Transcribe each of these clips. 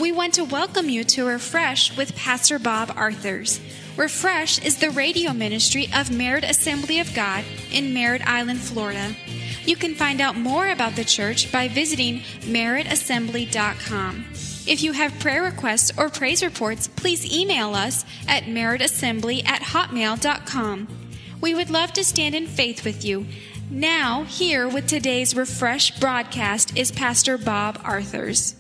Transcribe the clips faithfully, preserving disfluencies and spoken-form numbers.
We want to welcome you to Refresh with Pastor Bob Arthurs. Refresh is the radio ministry of Merritt Assembly of God in Merritt Island, Florida. You can find out more about the church by visiting merritt assembly dot com. If you have prayer requests or praise reports, please email us at merrittassembly at hotmail dot com. We would love to stand in faith with you. Now, here with today's Refresh broadcast is Pastor Bob Arthurs.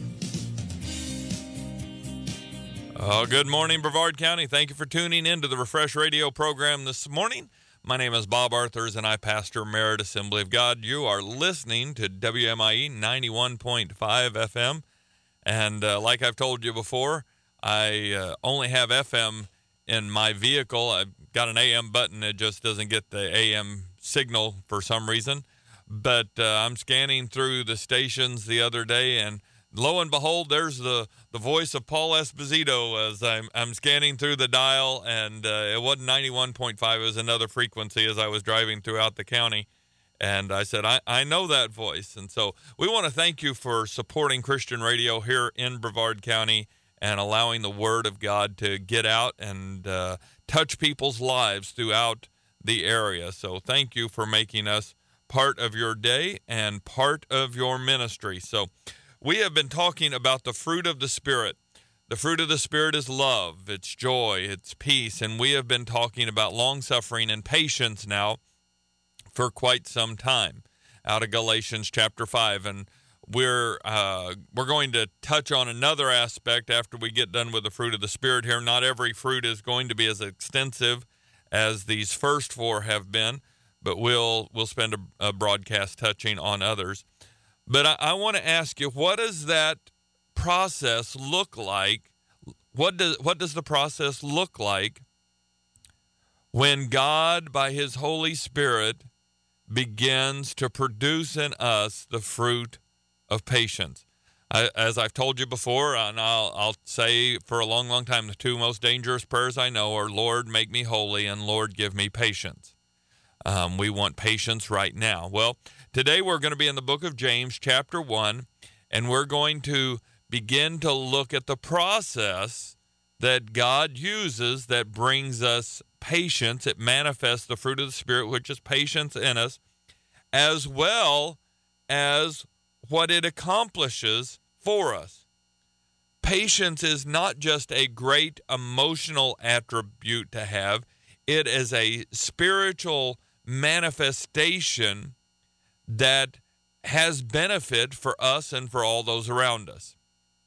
Oh, good morning, Brevard County. Thank you for tuning in to the Refresh Radio program this morning. My name is Bob Arthurs, and I pastor Merritt Assembly of God. You are listening to W M I E ninety-one point five F M. And uh, like I've told you before, I uh, only have F M in my vehicle. I've got an A M button. It just doesn't get the A M signal for some reason. But uh, I'm scanning through the stations the other day, and lo and behold, there's the, the voice of Paul Esposito as I'm, I'm scanning through the dial, and uh, it wasn't ninety-one point five. It was another frequency as I was driving throughout the county. And I said, I, I know that voice. And so we want to thank you for supporting Christian radio here in Brevard County and allowing the Word of God to get out and uh, touch people's lives throughout the area. So thank you for making us part of your day and part of your ministry. So we have been talking about the fruit of the Spirit. The fruit of the Spirit is love, it's joy, it's peace. And we have been talking about long-suffering and patience now for quite some time out of Galatians chapter five. And we're uh, we're going to touch on another aspect after we get done with the fruit of the Spirit here. Not every fruit is going to be as extensive as these first four have been, but we'll we'll spend a, a broadcast touching on others. But I, I want to ask you, what does that process look like? What does what does the process look like when God, by His Holy Spirit, begins to produce in us the fruit of patience? I, as I've told you before, and I'll, I'll say for a long, long time, the two most dangerous prayers I know are, Lord, make me holy, and Lord, give me patience. Um, we want patience right now. Well, today we're going to be in the book of James, chapter one, and we're going to begin to look at the process that God uses that brings us patience. It manifests the fruit of the Spirit, which is patience in us, as well as what it accomplishes for us. Patience is not just a great emotional attribute to have. It is a spiritual manifestation that has benefit for us and for all those around us.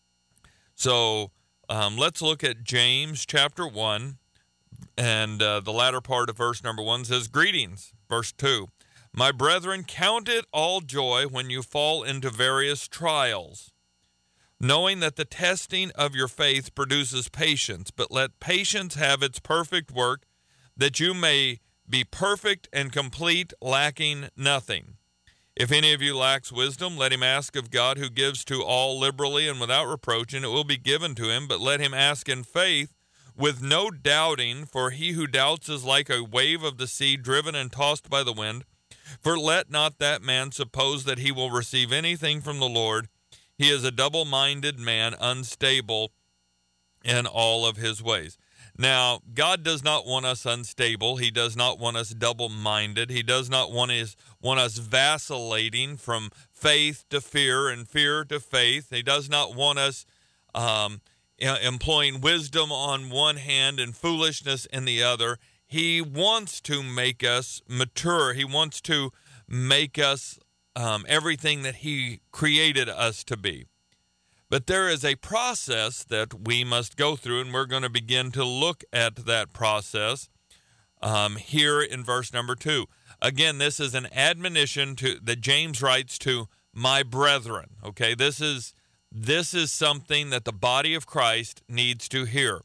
So um, let's look at James chapter one, and uh, the latter part of verse number one says, Greetings, verse two. My brethren, count it all joy when you fall into various trials, knowing that the testing of your faith produces patience, but let patience have its perfect work, that you may be perfect and complete, lacking nothing. If any of you lacks wisdom, let him ask of God, who gives to all liberally and without reproach, and it will be given to him. But let him ask in faith, with no doubting, for he who doubts is like a wave of the sea, driven and tossed by the wind. For let not that man suppose that he will receive anything from the Lord. He is a double-minded man, unstable in all of his ways. Now, God does not want us unstable. He does not want us double-minded. He does not want us, want us vacillating from faith to fear and fear to faith. He does not want us um, employing wisdom on one hand and foolishness in the other. He wants to make us mature. He wants to make us um, everything that He created us to be. But there is a process that we must go through, and we're going to begin to look at that process um, here in verse number two. Again, this is an admonition to that James writes to my brethren. Okay, this is this is something that the body of Christ needs to hear.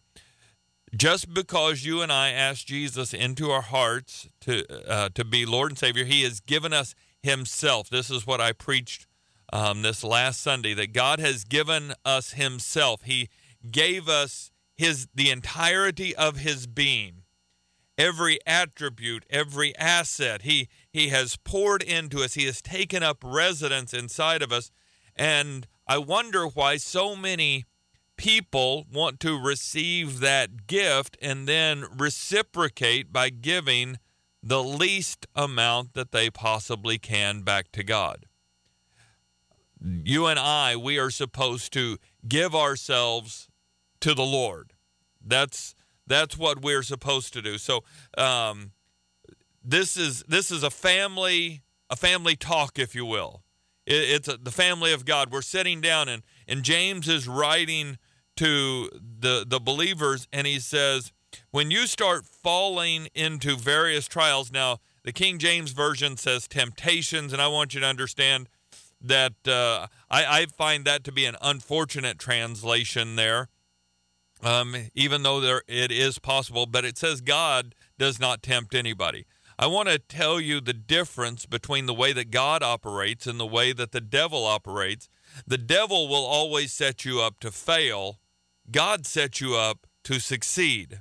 Just because you and I ask Jesus into our hearts to uh, to be Lord and Savior, He has given us Himself. This is what I preached Um, this last Sunday, that God has given us Himself. He gave us his the entirety of His being, every attribute, every asset. He He has poured into us. He has taken up residence inside of us. And I wonder why so many people want to receive that gift and then reciprocate by giving the least amount that they possibly can back to God. You and I, we are supposed to give ourselves to the Lord. That's that's what we're supposed to do. So um, this is this is a family a family talk, if you will. It, it's a, the family of God. We're sitting down, and and James is writing to the the believers, and he says, when you start falling into various trials, now the King James Version says temptations, and I want you to understand that uh, I, I find that to be an unfortunate translation there, um, even though there it is possible, but it says God does not tempt anybody. I want to tell you the difference between the way that God operates and the way that the devil operates. The devil will always set you up to fail. God sets you up to succeed.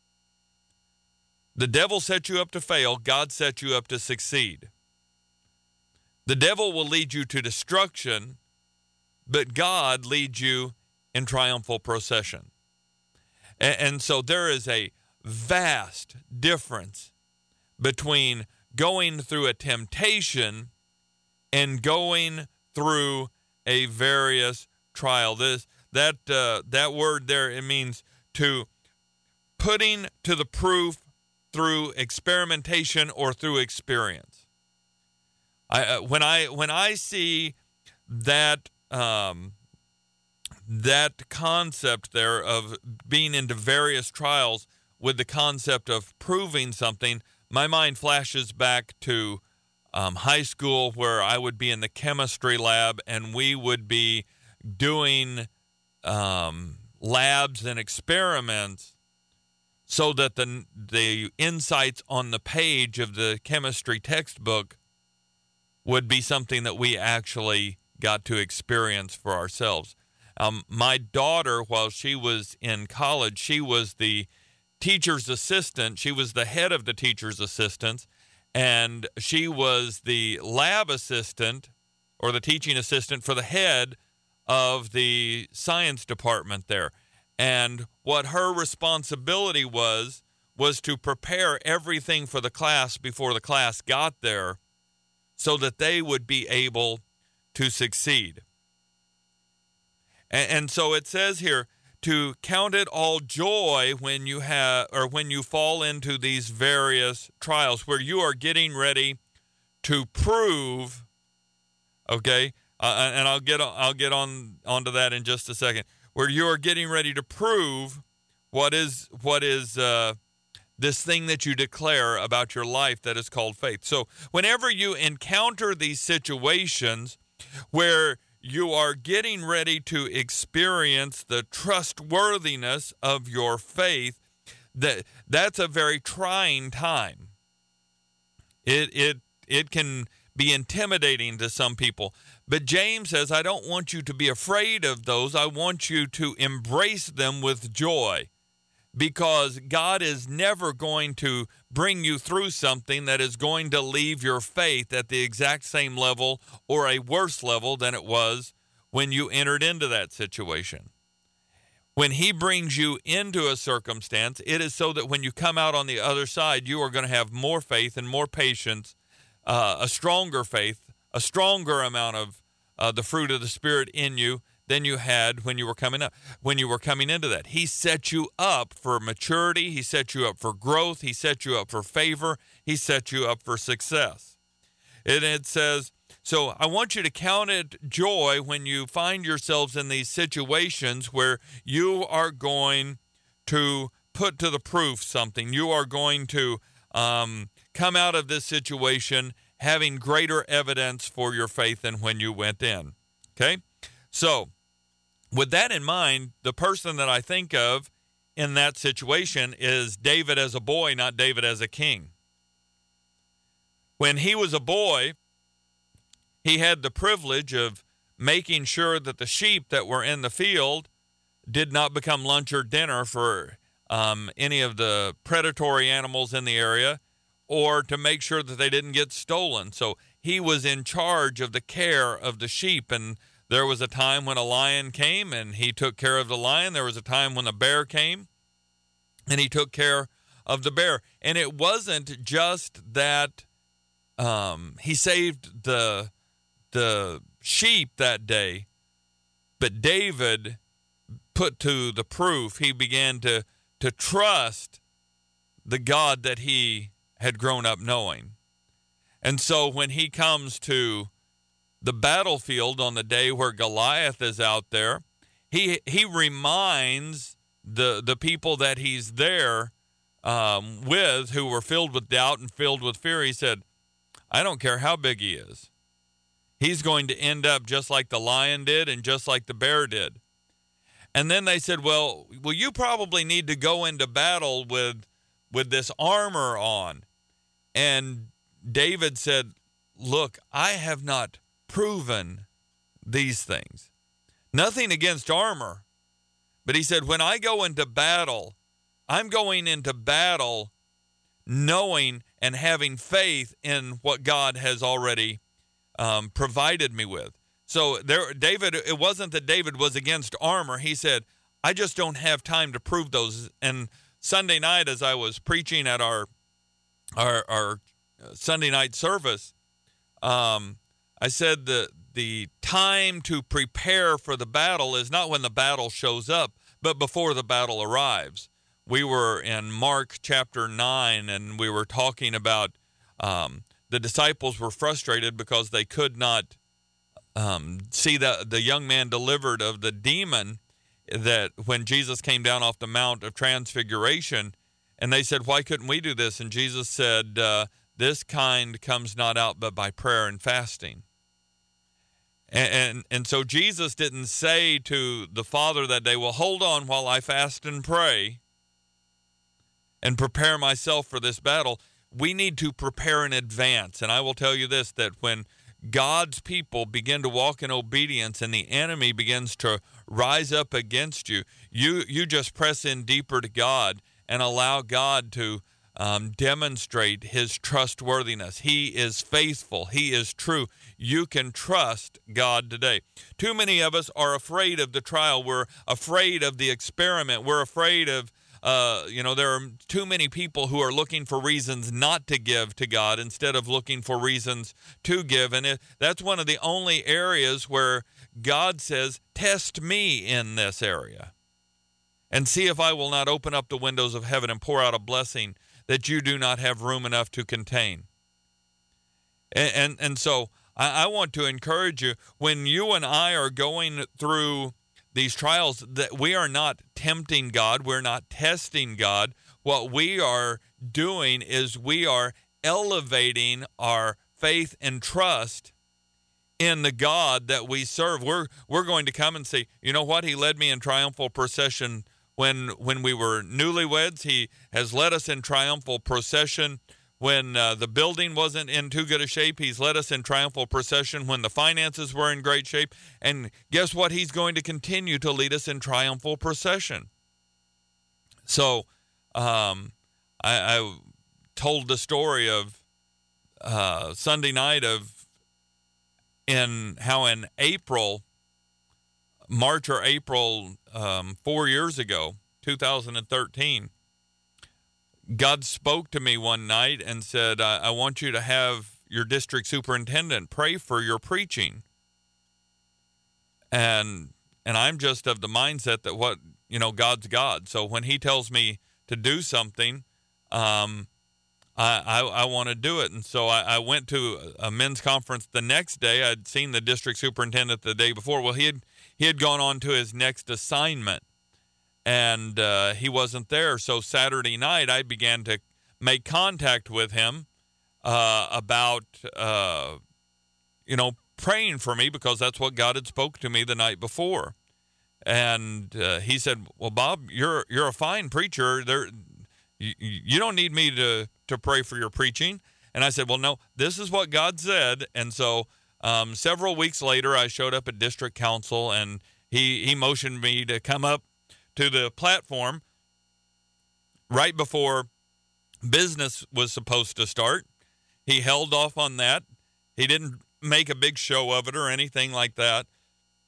The devil set you up to fail. God set you up to succeed. The devil will lead you to destruction, but God leads you in triumphal procession. And, and so there is a vast difference between going through a temptation and going through a various trial. This that uh, that word there, it means to putting to the proof through experimentation or through experience. I uh, when I when I see that um, that concept there of being into various trials with the concept of proving something, my mind flashes back to um, high school, where I would be in the chemistry lab and we would be doing um, labs and experiments so that the the insights on the page of the chemistry textbook would be something that we actually got to experience for ourselves. Um, my daughter, while she was in college, she was the teacher's assistant. She was the head of the teacher's assistants, and she was the lab assistant or the teaching assistant for the head of the science department there. And what her responsibility was, was to prepare everything for the class before the class got there so that they would be able to succeed. And, and so it says here, to count it all joy when you have, or when you fall into these various trials where you are getting ready to prove, okay, uh, and I'll get I'll get on onto that in just a second, where you are getting ready to prove what is what is uh, this thing that you declare about your life that is called faith. So whenever you encounter these situations where you are getting ready to experience the trustworthiness of your faith, that that's a very trying time. It it it can be intimidating to some people. But James says, I don't want you to be afraid of those. I want you to embrace them with joy, because God is never going to bring you through something that is going to leave your faith at the exact same level or a worse level than it was when you entered into that situation. When he brings you into a circumstance, it is so that when you come out on the other side, you are going to have more faith and more patience, uh, a stronger faith, a stronger amount of uh, the fruit of the Spirit in you than you had when you were coming up, when you were coming into that. He set you up for maturity. He set you up for growth. He set you up for favor. He set you up for success. And it says, so I want you to count it joy when you find yourselves in these situations where you are going to put to the proof something. You are going to um, come out of this situation having greater evidence for your faith than when you went in. Okay? So, with that in mind, the person that I think of in that situation is David as a boy, not David as a king. When he was a boy, he had the privilege of making sure that the sheep that were in the field did not become lunch or dinner for um, any of the predatory animals in the area, or to make sure that they didn't get stolen. So he was in charge of the care of the sheep, and There was a time when a lion came and he took care of the lion. There was a time when a bear came and he took care of the bear. And it wasn't just that um, he saved the the sheep that day, but David put to the proof, he began to, to trust the God that he had grown up knowing. And so when he comes to the battlefield on the day where Goliath is out there, he he reminds the the people that he's there um, with, who were filled with doubt and filled with fear. He said, I don't care how big he is. He's going to end up just like the lion did and just like the bear did. And then they said, well, well, you probably need to go into battle with with this armor on. And David said, look, I have not proven these things. Nothing against armor. But he said, when I go into battle, I'm going into battle knowing and having faith in what God has already um, provided me with. So there, David, it wasn't that David was against armor. He said, I just don't have time to prove those. And Sunday night, as I was preaching at our our, our Sunday night service, um, I said the the time to prepare for the battle is not when the battle shows up, but before the battle arrives. We were in Mark chapter nine, and we were talking about um, the disciples were frustrated because they could not um, see the, the young man delivered of the demon that when Jesus came down off the Mount of Transfiguration. And they said, why couldn't we do this? And Jesus said, uh, this kind comes not out but by prayer and fasting. And, and and so Jesus didn't say to the Father that day, well, hold on while I fast and pray and prepare myself for this battle. We need to prepare in advance. And I will tell you this, that when God's people begin to walk in obedience and the enemy begins to rise up against you, you, you just press in deeper to God and allow God to um, demonstrate his trustworthiness. He is faithful. He is true. You can trust God today. Too many of us are afraid of the trial. We're afraid of the experiment. We're afraid of, uh, you know, there are too many people who are looking for reasons not to give to God instead of looking for reasons to give. And it, that's one of the only areas where God says, test me in this area and see if I will not open up the windows of heaven and pour out a blessing that you do not have room enough to contain. And and, and so I, I want to encourage you, when you and I are going through these trials, that we are not tempting God, we're not testing God. What we are doing is we are elevating our faith and trust in the God that we serve. We're we're going to come and say, you know what? He led me in triumphal procession when when we were newlyweds. He has led us in triumphal procession when uh, the building wasn't in too good a shape. He's led us in triumphal procession when the finances were in great shape. And guess what? He's going to continue to lead us in triumphal procession. So um, I, I told the story of uh, Sunday night of in how in April, March or April, um, four years ago, two thousand thirteen, God spoke to me one night and said, I, I want you to have your district superintendent pray for your preaching. And and I'm just of the mindset that what, you know, God's God. So when he tells me to do something, um, I, I, I want to do it. And so I, I went to a men's conference the next day. I'd seen the district superintendent the day before. Well, he had he had gone on to his next assignment, and uh, he wasn't there. So Saturday night, I began to make contact with him uh, about, uh, you know, praying for me, because that's what God had spoke to me the night before. And uh, he said, well, Bob, you're you're a fine preacher. There, you, you don't need me to, to pray for your preaching. And I said, well, no, this is what God said. And so um, several weeks later, I showed up at district council, and he, he motioned me to come up to the platform right before business was supposed to start. He held off on that. He didn't make a big show of it or anything like that.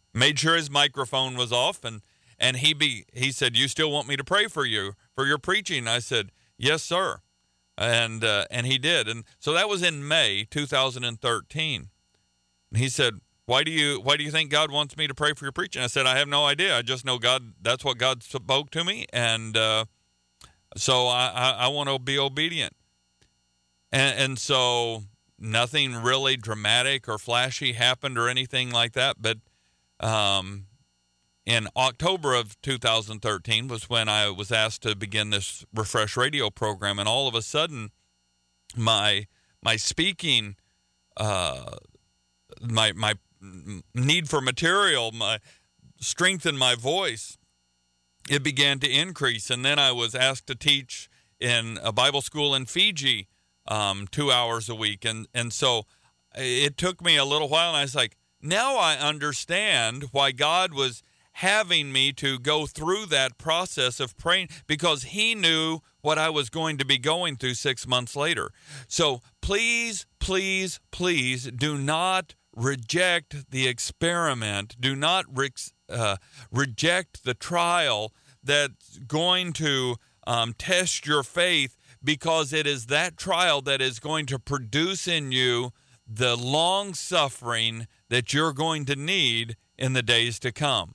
made sure his microphone was off, and and he be he said, "You still want me to pray for you for your preaching?" I said, "Yes, sir," and uh, and he did, and so that was in May two thousand thirteen. And he said, "Why do you why do you think God wants me to pray for your preaching?" I said, "I have no idea. I just know God. That's what God spoke to me, and uh, so I I, I want to be obedient." And and so nothing really dramatic or flashy happened or anything like that, but. Um, in October of two thousand thirteen was when I was asked to begin this Refresh Radio program, and all of a sudden, my my speaking, uh, my my need for material, my strength in my voice, it began to increase, and then I was asked to teach in a Bible school in Fiji, um, two hours a week, and and so it took me a little while, and I was like, now I understand why God was having me to go through that process of praying, because he knew what I was going to be going through six months later. So please, please, please do not reject the experiment. Do not re- uh, reject the trial that's going to um, test your faith, because it is that trial that is going to produce in you the long suffering that you're going to need in the days to come.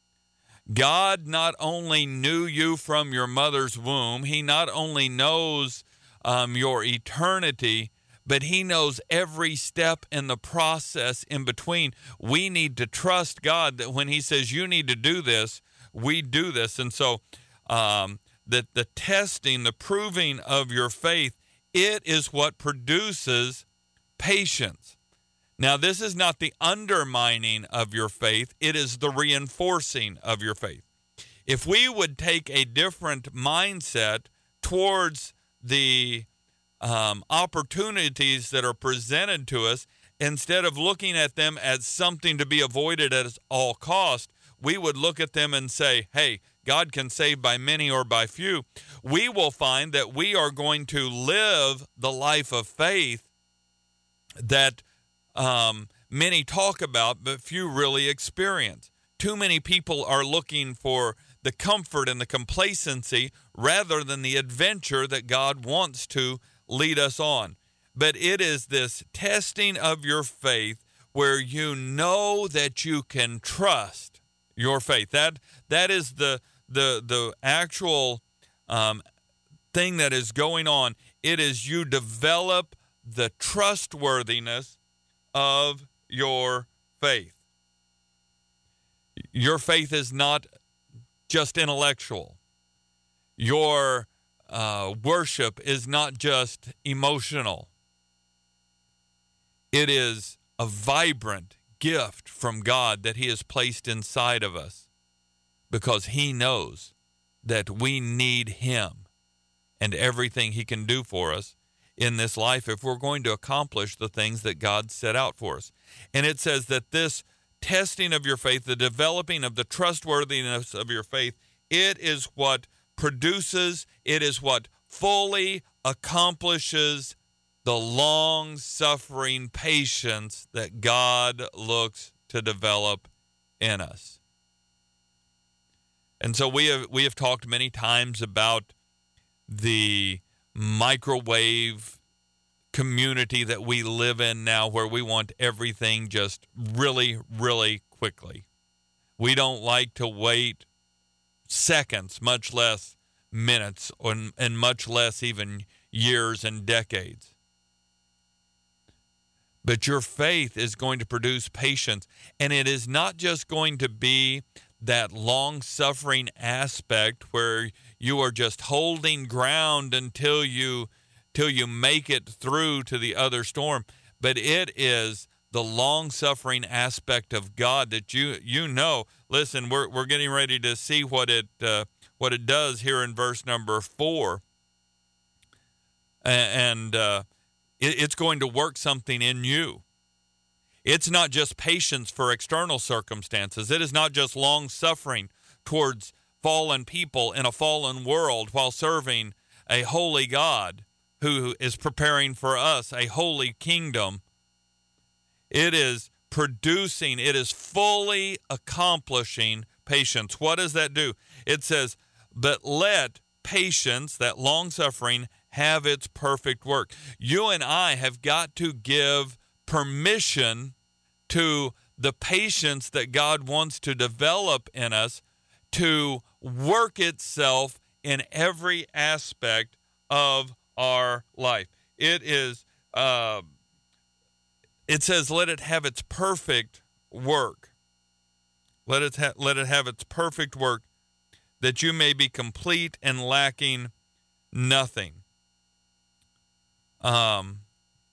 God not only knew you from your mother's womb, he not only knows um, your eternity, but he knows every step in the process in between. We need to trust God that when he says you need to do this, we do this. And so um, that the testing, the proving of your faith, it is what produces patience. Now, this is not the undermining of your faith. It is the reinforcing of your faith. If we would take a different mindset towards the um, opportunities that are presented to us, instead of looking at them as something to be avoided at all cost, we would look at them and say, hey, God can save by many or by few. We will find that we are going to live the life of faith that um, many talk about, but few really experience. Too many people are looking for the comfort and the complacency rather than the adventure that God wants to lead us on. But it is this testing of your faith where you know that you can trust your faith. That that is the the the actual um, thing that is going on. It is you develop the trustworthiness of your faith. Your faith is not just intellectual. Your uh, worship is not just emotional. It is a vibrant gift from God that he has placed inside of us, because he knows that we need him and everything he can do for us in this life if we're going to accomplish the things that God set out for us. And it says that this testing of your faith, the developing of the trustworthiness of your faith, it is what produces, it is what fully accomplishes the long-suffering patience that God looks to develop in us. And so we have we have talked many times about the microwave community that we live in now, where we want everything just really, really quickly. We don't like to wait seconds, much less minutes, or, and much less even years and decades. But your faith is going to produce patience, and it is not just going to be that long-suffering aspect where you are just holding ground until you till you make it through to the other storm, but it is the long-suffering aspect of God that you you know. Listen, we're we're getting ready to see what it uh, what it does here in verse number four, and uh, it, it's going to work something in you. It's not just patience for external circumstances. It is not just long-suffering towards fallen people in a fallen world while serving a holy God who is preparing for us a holy kingdom. It is producing, it is fully accomplishing patience. What does that do? It says, but let patience, that long suffering, have its perfect work. You and I have got to give permission to the patience that God wants to develop in us to work itself in every aspect of our life. It is, uh, it says, let it have its perfect work. Let it, ha- let it have its perfect work, that you may be complete and lacking nothing. Um,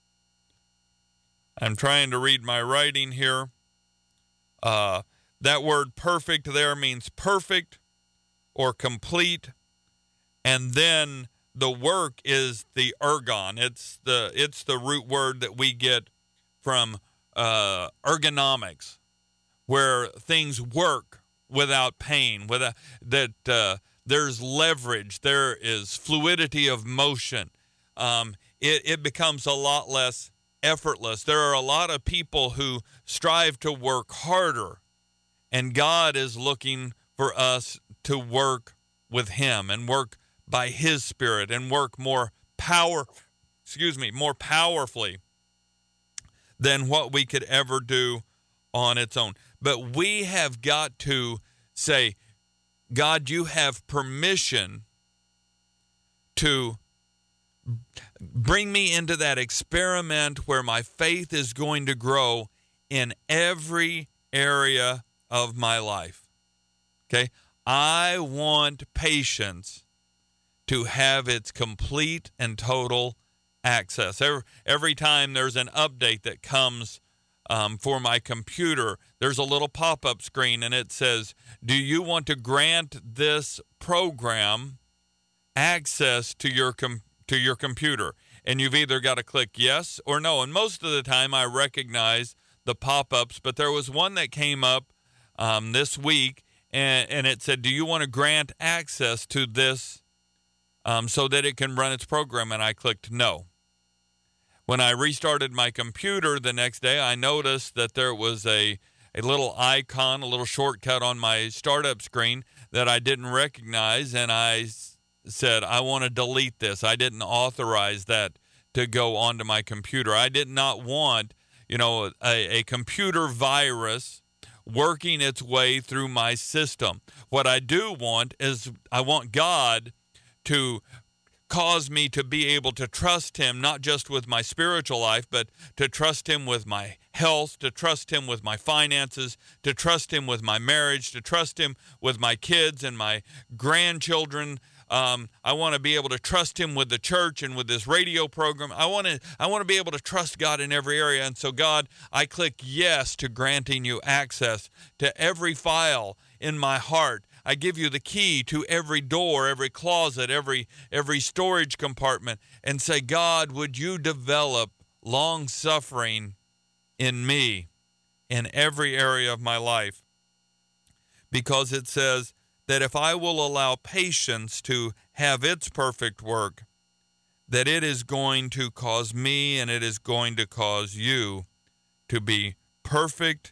I'm trying to read my writing here. Uh, that word perfect there means perfect or complete. And then the work is the ergon. It's the it's the root word that we get from uh, ergonomics, where things work without pain, without that uh, there's leverage, there is fluidity of motion. Um, it, it becomes a lot less effortless. There are a lot of people who strive to work harder, and God is looking for us to work with him and work by his Spirit and work more power, excuse me, more powerfully than what we could ever do on its own. But we have got to say, God, you have permission to bring me into that experiment where my faith is going to grow in every area of my life. Okay? I want patience to have its complete and total access. Every, every time there's an update that comes um, for my computer, there's a little pop-up screen and it says, do you want to grant this program access to your com- to your computer? And you've either got to click yes or no. And most of the time I recognize the pop-ups, but there was one that came up um, this week, and, and it said, do you want to grant access to this um, so that it can run its program? And I clicked no. When I restarted my computer the next day, I noticed that there was a, a little icon, a little shortcut on my startup screen that I didn't recognize, and I s- said, I want to delete this. I didn't authorize that to go onto my computer. I did not want, you know, a, a computer virus working its way through my system. What I do want is I want God to cause me to be able to trust him, not just with my spiritual life, but to trust him with my health, to trust him with my finances, to trust him with my marriage, to trust him with my kids and my grandchildren. Um, I want to be able to trust him with the church and with this radio program. I want to I want to be able to trust God in every area. And so, God, I click yes to granting you access to every file in my heart. I give you the key to every door, every closet, every every storage compartment, and say, God, would you develop long suffering in me in every area of my life? Because it says that if I will allow patience to have its perfect work, that it is going to cause me and it is going to cause you to be perfect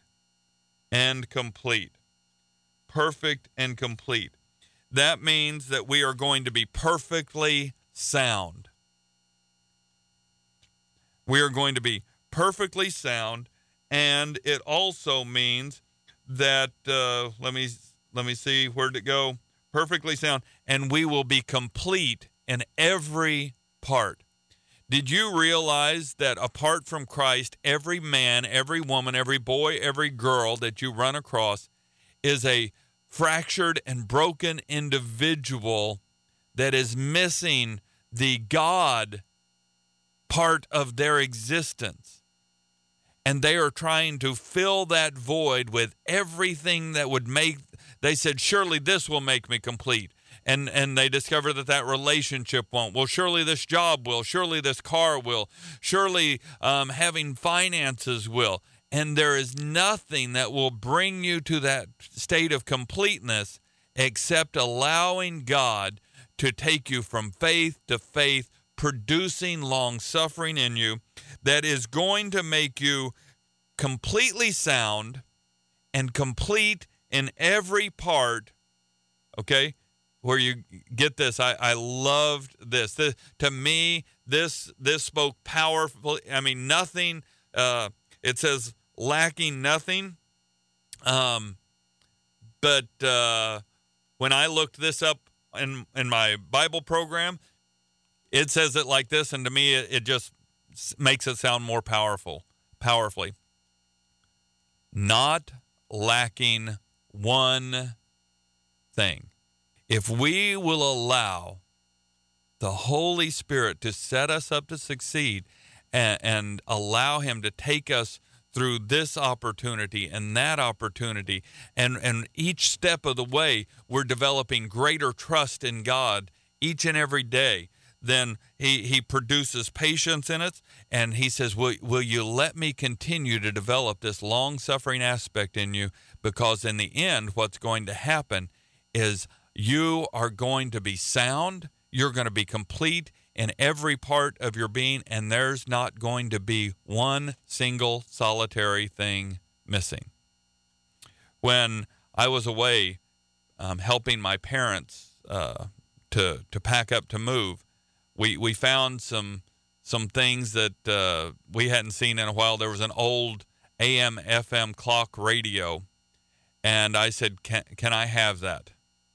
and complete. Perfect and complete. That means that we are going to be perfectly sound. We are going to be perfectly sound, and it also means that uh, let me let me see, where'd it go? Perfectly sound, and we will be complete in every part. Did you realize that apart from Christ, every man, every woman, every boy, every girl that you run across is a fractured and broken individual that is missing the God part of their existence. And they are trying to fill that void with everything that would make, they said, surely this will make me complete. And and they discover that that relationship won't. Well, surely this job will. Surely this car will. Surely um, having finances will. And there is nothing that will bring you to that state of completeness except allowing God to take you from faith to faith, producing long suffering in you that is going to make you completely sound and complete in every part, okay, where you get this. I, I loved this. this. To me, this this spoke powerfully. I mean, nothing, uh, it says lacking nothing. Um, but uh, when I looked this up in, in my Bible program, it says it like this, and to me, it, it just makes it sound more powerful, powerfully. Not lacking one thing. If we will allow the Holy Spirit to set us up to succeed and, and allow him to take us through this opportunity and that opportunity, and, and each step of the way, we're developing greater trust in God each and every day, then he, he produces patience in us, and he says, will, will you let me continue to develop this long-suffering aspect in you? Because in the end, what's going to happen is you are going to be sound, you're going to be complete in every part of your being, and there's not going to be one single solitary thing missing. When I was away um, helping my parents uh, to to pack up to move, we we found some some things that uh, we hadn't seen in a while. There was an old A M F M clock radio, and I said, can, can I have that?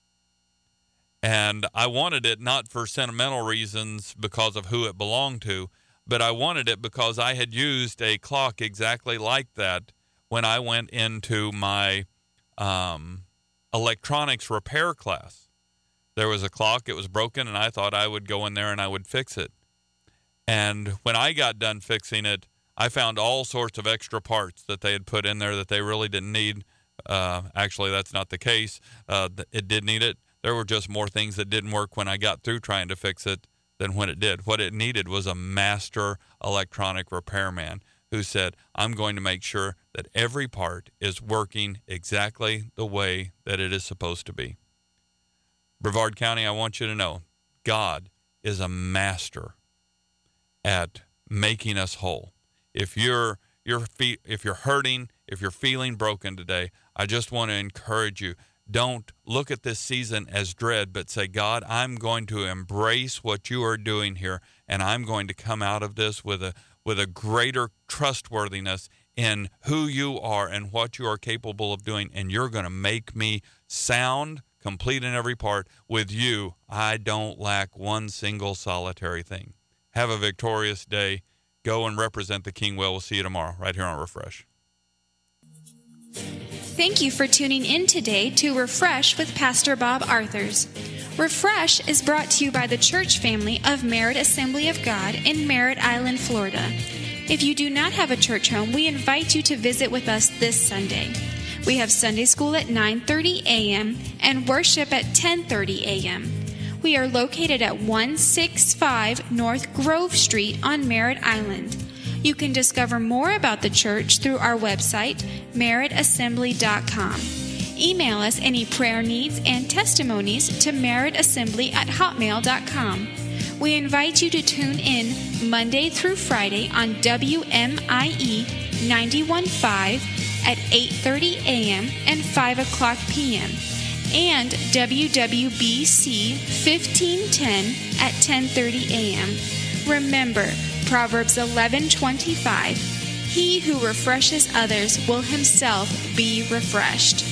And I wanted it not for sentimental reasons because of who it belonged to, but I wanted it because I had used a clock exactly like that when I went into my um, electronics repair class. There was a clock, it was broken, and I thought I would go in there and I would fix it. And when I got done fixing it, I found all sorts of extra parts that they had put in there that they really didn't need. Uh, actually, that's not the case. Uh, it did need it. There were just more things that didn't work when I got through trying to fix it than when it did. What it needed was a master electronic repairman who said, I'm going to make sure that every part is working exactly the way that it is supposed to be. Brevard County, I want you to know, God is a master at making us whole. If you're you're fe- if you're hurting, if you're feeling broken today, I just want to encourage you. Don't look at this season as dread, but say, God, I'm going to embrace what you are doing here, and I'm going to come out of this with a with a greater trustworthiness in who you are and what you are capable of doing, and you're going to make me sound, complete in every part. With you, I don't lack one single solitary thing. Have a victorious day. Go and represent the King well. We'll see you tomorrow right here on Refresh. Thank you for tuning in today to Refresh with Pastor Bob Arthurs. Refresh is brought to you by the church family of Merritt Assembly of God in Merritt Island, Florida. If you do not have a church home, we invite you to visit with us this Sunday. We have Sunday school at nine thirty a.m. and worship at ten thirty a.m. We are located at one sixty-five North Grove Street on Merritt Island. You can discover more about the church through our website, merritt assembly dot com. Email us any prayer needs and testimonies to merrittassembly at hotmail dot com. We invite you to tune in Monday through Friday on W M I E ninety-one point five at eight thirty a.m. and five o'clock p.m. and W W B C fifteen ten at ten thirty a.m. Remember, Proverbs eleven twenty-five, he who refreshes others will himself be refreshed.